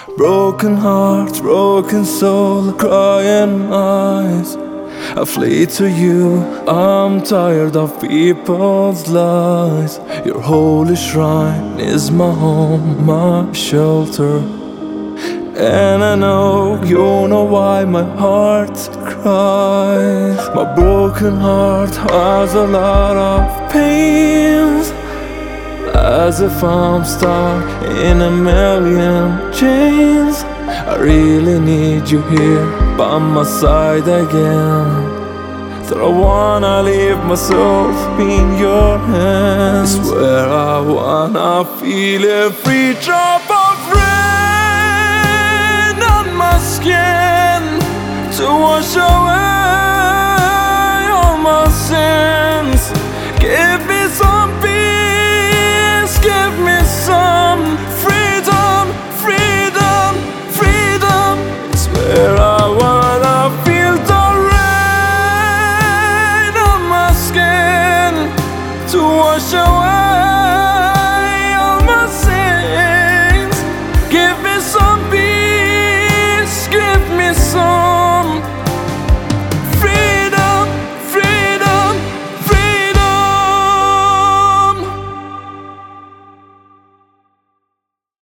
Broken heart, broken soul, crying eyes. I flee to you, I'm tired of people's lies. Your holy shrine is my home, my shelter. And I know you know why my heart cries. My broken heart has a lot of pains, as if I'm stuck in a million chains. I really need you here by my side again. So I wanna leave myself in your hands. I swear I wanna feel every drop of rain on my skin to wash away